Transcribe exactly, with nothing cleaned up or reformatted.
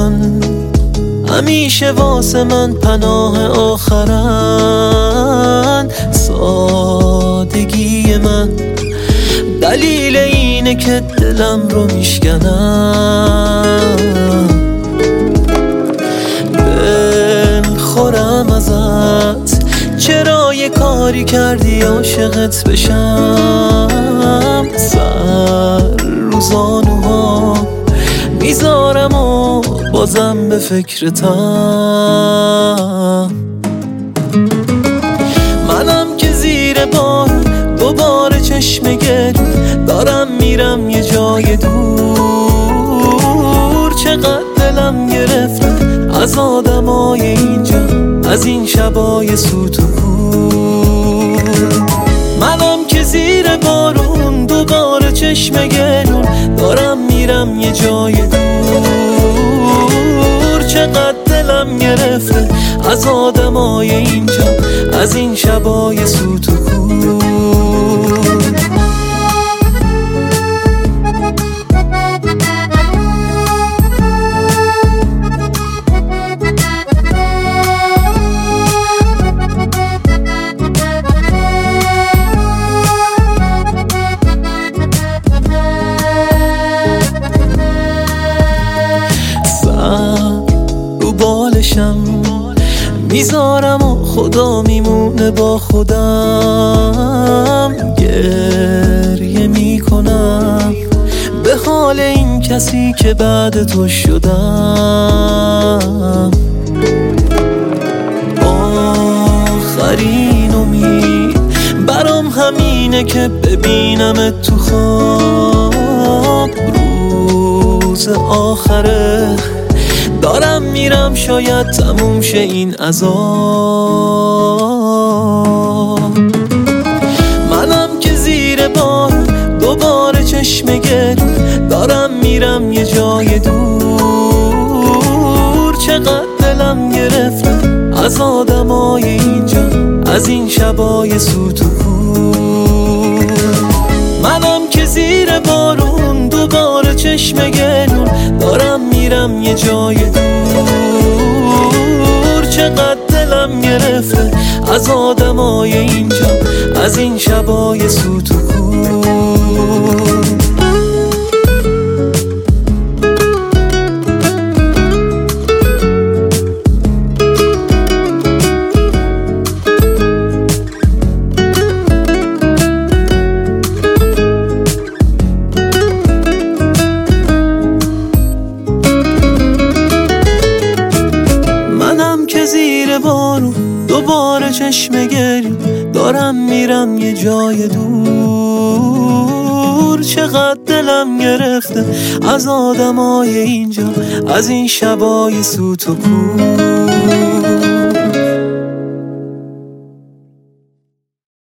من همیشه واسه من پناه آخرن. سادگی من دلیل اینه که دلم رو میشکنم. دل خورم ازت، چرا یه کاری کردی عاشقت بشم. سر رو زانوها میذارم و بازم به فکرتم. منم که زیر بار دوباره چشم گرون دارم میرم یه جای دور. چقدر دلم گرفته از آدمای اینجا، از این شبای سوت و کور. منم که زیر بارون دوباره چشم گرون دارم میرم یه جای دور. چقدر دلم گرفته از آدمای اینجا، از این شبای سوت و کور. میذارم و خدا میمونه با خودم. گریه میکنم به حال این کسی که بعد تو شدم. آخرین امید برام همینه که ببینمت تو خواب. روز آخره دارم میرم، شاید تموم شه این عذاب. منم که زیر بار دوباره چشم گرون دارم میرم یه جای دور. چقدر دلم گرفته از آدمای اینجا، از این شبای سوت و کور. منم که زیر بارون دوباره چشم گرون دارم میرم یه جای دور. چقدر دلم گرفته از آدمای اینجا، از این شبای سوت و کور. زیر بارون دوباره چشم گریم دارم میرم یه جای دور. چقدر دلم گرفته از آدمای اینجا، از این شبای سوت و کور.